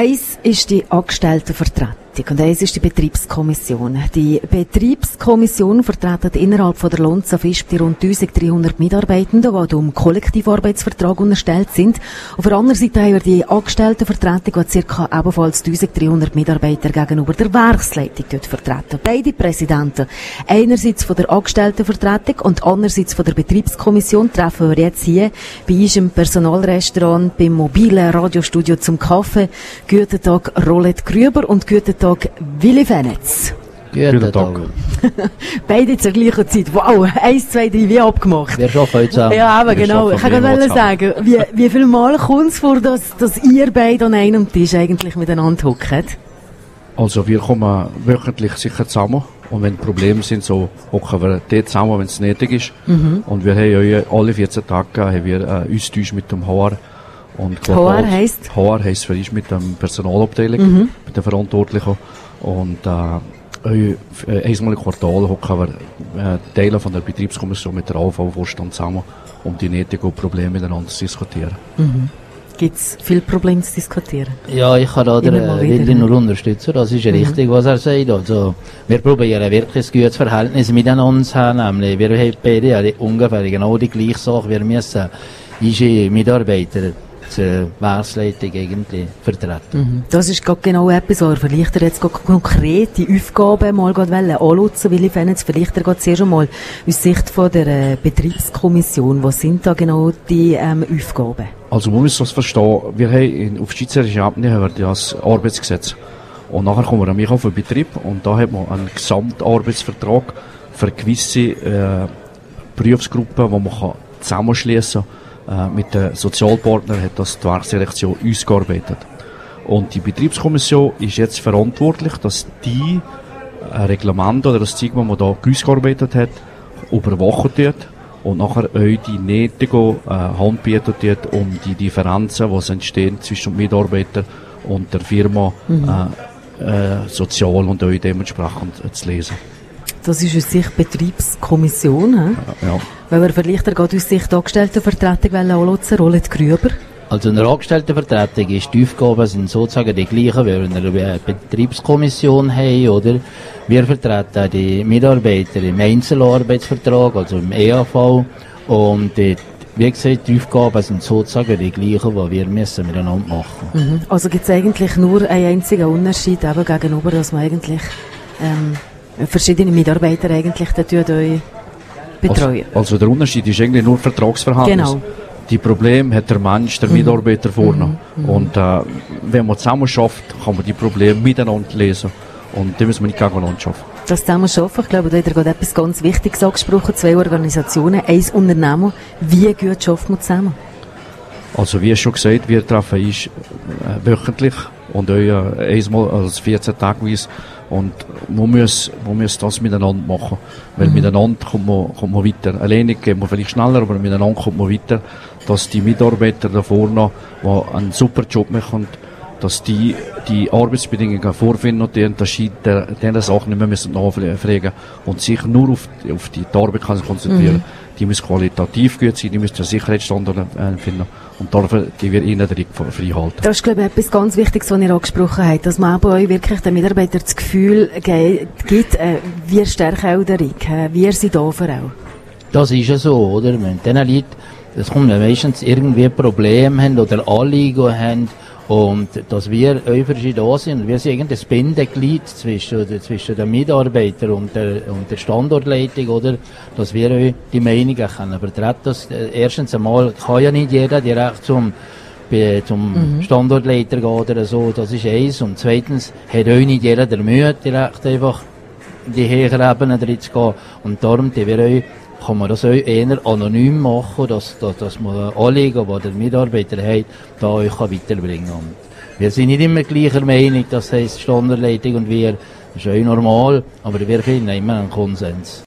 Eins ist die Angestelltenvertretung und eins ist die Betriebskommission. Die Betriebskommission vertritt innerhalb von der Lonza Fisch die rund 1300 Mitarbeitenden, die dem Kollektivarbeitsvertrag unterstellt sind. Auf der anderen Seite haben wir die Angestelltenvertretung, die ca. ebenfalls 1300 Mitarbeiter gegenüber der Werksleitung dort vertreten. Beide Präsidenten, einerseits von der Angestelltenvertretung und andererseits von der Betriebskommission, treffen wir jetzt hier bei uns im Personalrestaurant beim mobilen Radiostudio zum Kaffee. Guten Tag, Rolette Grüber, und guten Tag, Willi Fenetz. Guten Tag. Beide zur gleichen Zeit. Wow, 1, 2, 3, wie abgemacht. Wir arbeiten zusammen. Ja, aber genau. Ich kann gerade sagen, wie viel Mal kommt es vor, dass ihr beide an einem Tisch eigentlich miteinander hockt? Also wir kommen wöchentlich sicher zusammen. Und wenn Probleme sind, so hocken wir dort zusammen, wenn es nötig ist. Und wir haben ja alle 14 Tage haben wir Austausch mit dem HR. Und HR heisst? HR heisst für uns mit der Personalabteilung, mit den Verantwortlichen. Und einmal im Quartal hocken wir Teile von der Betriebskommission mit der AV-Vorstand zusammen, um die nötigen Probleme miteinander zu diskutieren. Gibt es viele Probleme zu diskutieren? Ja, ich kann da Willi nur unterstützen. Das ist richtig, was er sagt. Also, wir probieren wirklich ein gutes Verhältnis miteinander zu haben. Nämlich, wir haben beide ja ungefähr genau die gleiche Sache. Wir müssen unsere Mitarbeiter zur Werksleitung eigentlich vertreten. Das ist genau etwas, wo er vielleicht jetzt konkret die Aufgaben mal annutzen, Willi Fenetz, vielleicht er zuerst einmal aus Sicht von der Betriebskommission. Was sind da genau die Aufgaben? Also man muss das verstehen, wir haben auf schweizerischer Ebene haben wir das Arbeitsgesetz. Und nachher kommen wir auf den Betrieb und da hat man einen Gesamtarbeitsvertrag für gewisse Berufsgruppen, die man zusammenschließen kann. Mit den Sozialpartnern hat das die Werkselektion ausgearbeitet. Und die Betriebskommission ist jetzt verantwortlich, dass die Reglement oder das Zeug, das man da ausgearbeitet hat, überwachen wird und nachher euch die nötigen Hand bieten wird, um die Differenzen, die entstehen zwischen den Mitarbeitern und der Firma, sozial und euch dementsprechend zu lesen. Das ist aus Sicht Betriebskommission, Ja. Weil wir vielleicht gerade aus Sicht Angestelltenvertretung annutzen, Rolette Grüber. Also in der Angestelltenvertretung ist die Aufgaben sind sozusagen die gleichen, wie wir in einer Betriebskommission haben, oder? Wir vertreten die Mitarbeiter im Einzelarbeitsvertrag, also im EAV, und wie gesagt, die Aufgaben sind sozusagen die gleichen, die wir müssen miteinander machen. Also gibt es eigentlich nur einen einzigen Unterschied eben gegenüber, dass man eigentlich verschiedene Mitarbeiter eigentlich euch betreuen. Also der Unterschied ist eigentlich nur Vertragsverhältnis. Genau. Die Probleme hat der Mensch, der Mitarbeiter vorne. Und wenn man zusammen schafft, kann man die Probleme miteinander lesen. Und die müssen wir nicht gegeneinander schaffen. Das zusammen schaffen, ich glaube, da hat er gerade etwas ganz Wichtiges angesprochen. 2 Organisationen, 1 Unternehmen. Wie gut schafft man zusammen? Also wie schon gesagt, wir treffen uns wöchentlich und einmal, also 14 Tage weise. Und man muss das miteinander machen. Weil miteinander kommt man weiter. Alleine geht man vielleicht schneller, aber miteinander kommt man weiter. Dass die Mitarbeiter da vorne, die einen super Job machen, dass die Arbeitsbedingungen vorfinden und die diese Sachen nicht mehr müssen nachfragen und sich nur auf die Arbeit konzentrieren. Die müssen qualitativ gut sein, die müssen den Sicherheitsstandard finden und dafür die wir ihnen frei halten. Das ist, glaube ich, etwas ganz Wichtiges, was ihr angesprochen habt, dass man bei euch wirklich den Mitarbeitern das Gefühl gibt, wir stärken auch darin, wir sind da für auch. Das ist ja so, oder? Wenn diese Leute, das kommt ja meistens irgendwie Probleme haben oder Anliegen haben, und dass wir verschieden da sind, wir sind das Bindeglied zwischen den Mitarbeitern und der Standortleitung, oder? Dass wir euch die Meinungen können vertreten. Das, erstens einmal kann ja nicht jeder direkt zum Standortleiter gehen oder so, das ist eins. Und zweitens hat euch nicht jeder der Mühe, direkt einfach die höheren Ebenen drin zu gehen. Und darum, kann man das euch eher anonym machen, dass man Anliegen, die der Mitarbeiter hat, da euch weiterbringen kann. Wir sind nicht immer gleicher Meinung, das heisst Standortleitung und wir, das ist euch normal, aber wir finden immer einen Konsens.